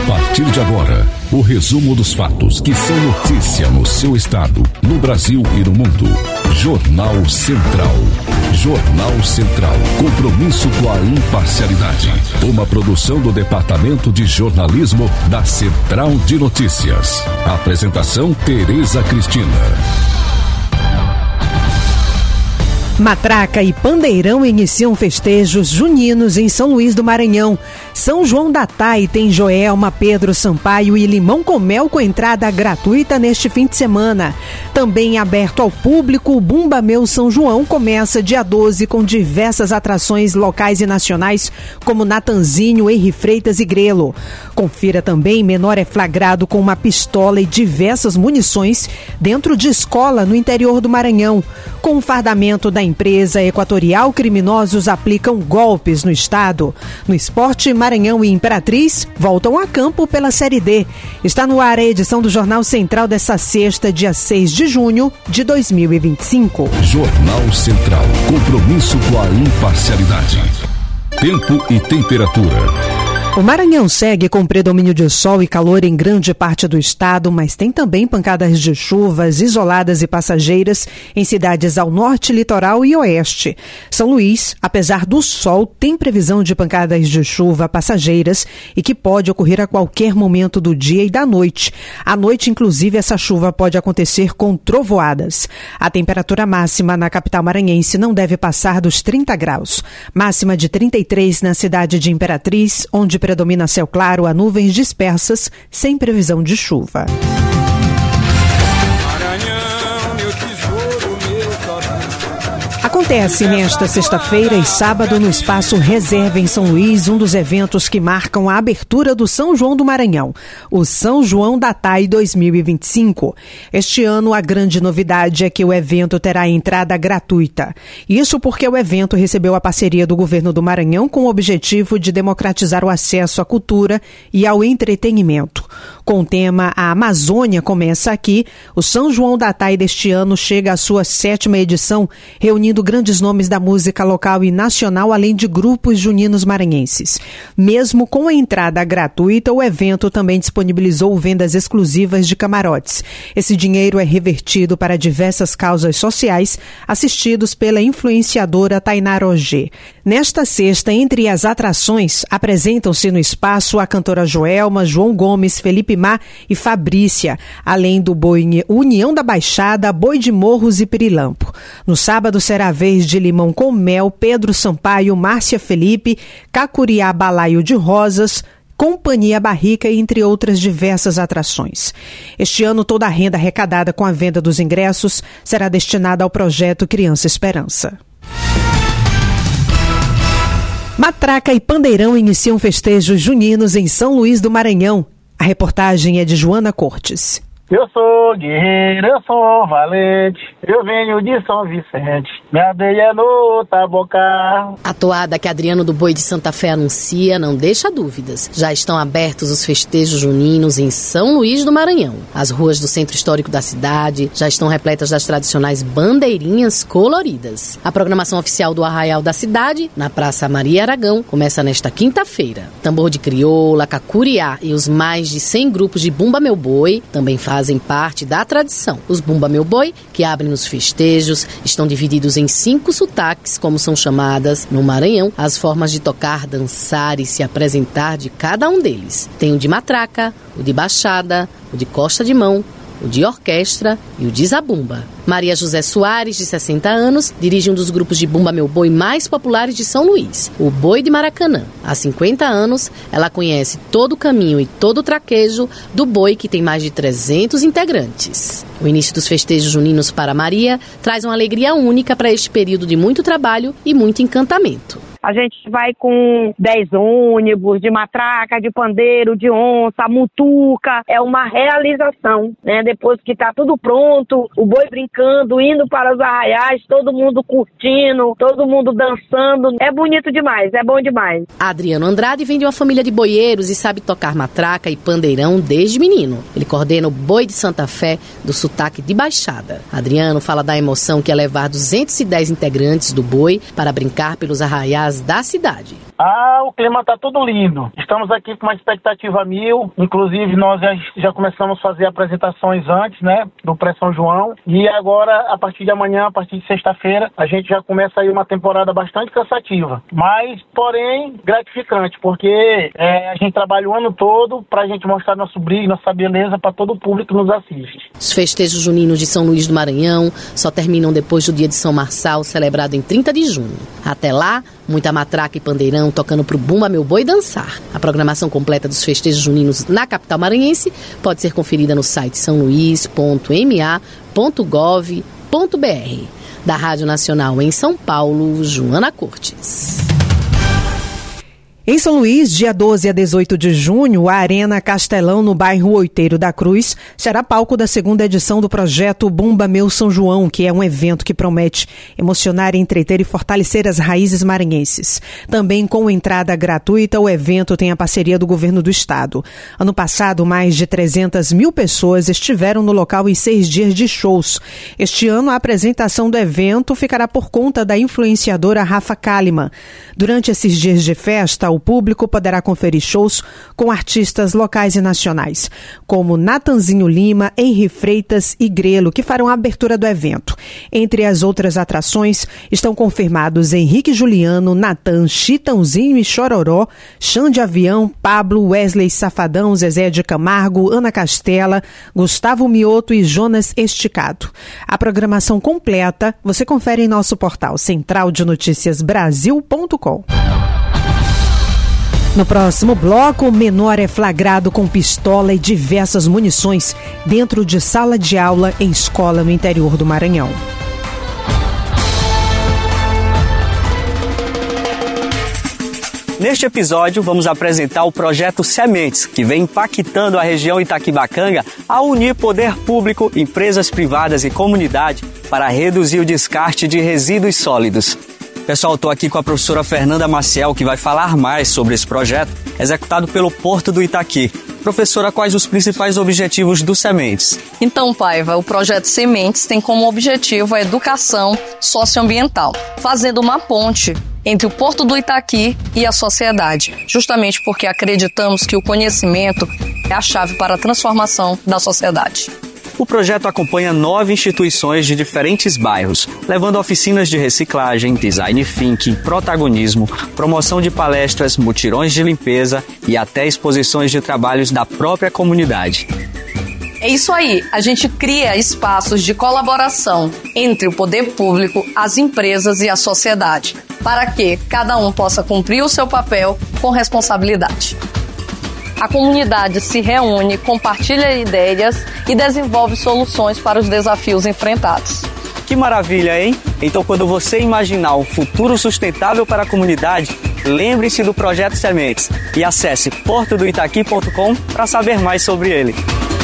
partir de agora, o resumo dos fatos que são notícia no seu estado, no Brasil e no mundo. Jornal Central. Jornal Central. Compromisso com a imparcialidade. Uma produção do Departamento de Jornalismo da Central de Notícias. Apresentação Tereza Cristina. Matraca e pandeirão iniciam festejos juninos em São Luís do Maranhão. São João da Tai tem Joelma, Pedro Sampaio e Limão com Mel com entrada gratuita neste fim de semana. Também aberto ao público, o Bumba Meu São João começa dia 12 com diversas atrações locais e nacionais como Natanzinho, Henri Freitas e Grelo. Confira também, menor é flagrado com uma pistola e diversas munições dentro de escola no interior do Maranhão. Com o fardamento da empresa Equatorial, criminosos aplicam golpes no estado. No esporte, Maranhão e Imperatriz voltam a campo pela Série D. Está no ar a edição do Jornal Central desta sexta, dia 6 de junho de 2025. Jornal Central. Compromisso com a imparcialidade. Tempo e temperatura. O Maranhão segue com predomínio de sol e calor em grande parte do estado, mas tem também pancadas de chuvas isoladas e passageiras em cidades ao norte, litoral e oeste. São Luís, apesar do sol, tem previsão de pancadas de chuva passageiras e que pode ocorrer a qualquer momento do dia e da noite. À noite, inclusive, essa chuva pode acontecer com trovoadas. A temperatura máxima na capital maranhense não deve passar dos 30 graus. Máxima de 33 na cidade de Imperatriz, onde predomina céu claro a nuvens dispersas, sem previsão de chuva. Acontece nesta sexta-feira e sábado no Espaço Reserva em São Luís, um dos eventos que marcam a abertura do São João do Maranhão, o São João da Tai 2025. Este ano a grande novidade é que o evento terá entrada gratuita. Isso porque o evento recebeu a parceria do governo do Maranhão com o objetivo de democratizar o acesso à cultura e ao entretenimento. Com o tema A Amazônia Começa Aqui, o São João da Tai deste ano chega à sua 7ª edição, reunindo grandes nomes da música local e nacional, além de grupos juninos maranhenses. Mesmo com a entrada gratuita, o evento também disponibilizou vendas exclusivas de camarotes. Esse dinheiro é revertido para diversas causas sociais, assistidos pela influenciadora Tainara Ogê. Nesta sexta, entre as atrações, apresentam-se no espaço a cantora Joelma, João Gomes, Felipe Má e Fabrícia, além do boi União da Baixada, Boi de Morros e Pirilampo. No sábado será a vez de Limão com Mel, Pedro Sampaio, Márcia Felipe, Cacuriá Balaio de Rosas, Companhia Barrica, entre outras diversas atrações. Este ano, toda a renda arrecadada com a venda dos ingressos será destinada ao projeto Criança Esperança. Matraca e pandeirão iniciam festejos juninos em São Luís do Maranhão. A reportagem é de Joana Cortes. Eu sou guerreiro, eu sou valente, eu venho de São Vicente, minha aldeia é no Tabocar. A toada que Adriano do Boi de Santa Fé anuncia não deixa dúvidas. Já estão abertos os festejos juninos em São Luís do Maranhão. As ruas do centro histórico da cidade já estão repletas das tradicionais bandeirinhas coloridas. A programação oficial do Arraial da cidade, na Praça Maria Aragão, começa nesta quinta-feira. Tambor de crioula, cacuriá e os mais de 100 grupos de Bumba Meu Boi também fazem parte da tradição. Os Bumba Meu Boi, que abrem os festejos, estão divididos em 5 sotaques, como são chamadas no Maranhão as formas de tocar, dançar e se apresentar de cada um deles. Tem o de matraca, o de baixada, o de costa de mão, o de orquestra e o de zabumba. Maria José Soares, de 60 anos, dirige um dos grupos de Bumba Meu Boi mais populares de São Luís, o Boi de Maracanã. Há 50 anos, ela conhece todo o caminho e todo o traquejo do boi, que tem mais de 300 integrantes. O início dos festejos juninos para Maria traz uma alegria única para este período de muito trabalho e muito encantamento. A gente vai com 10 ônibus de matraca, de pandeiro, de onça, mutuca. É uma realização, né? Depois que tá tudo pronto, o boi brincando, indo para os arraiais, todo mundo curtindo, todo mundo dançando. É bonito demais, é bom demais. Adriano Andrade vem de uma família de boieiros e sabe tocar matraca e pandeirão desde menino. Ele coordena o Boi de Santa Fé do sotaque de Baixada. Adriano fala da emoção que é levar 210 integrantes do boi para brincar pelos arraiais da cidade. O clima tá tudo lindo. Estamos aqui com uma expectativa 1000. Inclusive, nós já começamos a fazer apresentações antes, né, do pré-São João. E agora, a partir de amanhã, a partir de sexta-feira, a gente já começa aí uma temporada bastante cansativa. Mas, porém, gratificante, porque a gente trabalha o ano todo pra gente mostrar nosso brilho, nossa beleza para todo o público que nos assiste. Os festejos juninos de São Luís do Maranhão só terminam depois do dia de São Marçal, celebrado em 30 de junho. Até lá, muita matraca e pandeirão tocando pro Bumba Meu Boi dançar. A programação completa dos festejos juninos na capital maranhense pode ser conferida no site saoluís.ma.gov.br. Da Rádio Nacional em São Paulo, Joana Cortes. Em São Luís, dia 12 a 18 de junho, a Arena Castelão, no bairro Oiteiro da Cruz, será palco da segunda edição do projeto Bumba Meu São João, que é um evento que promete emocionar, entreter e fortalecer as raízes maranhenses. Também com entrada gratuita, o evento tem a parceria do governo do estado. Ano passado, mais de 300 mil pessoas estiveram no local em 6 dias de shows. Este ano, a apresentação do evento ficará por conta da influenciadora Rafa Kalimann. Durante esses dias de festa, o público poderá conferir shows com artistas locais e nacionais, como Natanzinho Lima, Henri Freitas e Grelo, que farão a abertura do evento. Entre as outras atrações, estão confirmados Henrique Juliano, Natan, Chitãozinho e Chororó, Xande Avião, Pablo, Wesley Safadão, Zezé de Camargo, Ana Castela, Gustavo Mioto e Jonas Esticado. A programação completa você confere em nosso portal centraldenoticiasbrasil.com. No próximo bloco, o menor é flagrado com pistola e diversas munições dentro de sala de aula em escola no interior do Maranhão. Neste episódio, vamos apresentar o projeto Sementes, que vem impactando a região Itaquibacanga a unir poder público, empresas privadas e comunidade para reduzir o descarte de resíduos sólidos. Pessoal, estou aqui com a professora Fernanda Maciel, que vai falar mais sobre esse projeto, executado pelo Porto do Itaqui. Professora, quais os principais objetivos do Sementes? Então, Paiva, o projeto Sementes tem como objetivo a educação socioambiental, fazendo uma ponte entre o Porto do Itaqui e a sociedade, justamente porque acreditamos que o conhecimento é a chave para a transformação da sociedade. O projeto acompanha 9 instituições de diferentes bairros, levando oficinas de reciclagem, design thinking, protagonismo, promoção de palestras, mutirões de limpeza e até exposições de trabalhos da própria comunidade. É isso aí, a gente cria espaços de colaboração entre o poder público, as empresas e a sociedade, para que cada um possa cumprir o seu papel com responsabilidade. A comunidade se reúne, compartilha ideias e desenvolve soluções para os desafios enfrentados. Que maravilha, hein? Então, quando você imaginar um futuro sustentável para a comunidade, lembre-se do Projeto Sementes e acesse portodoitaqui.com para saber mais sobre ele.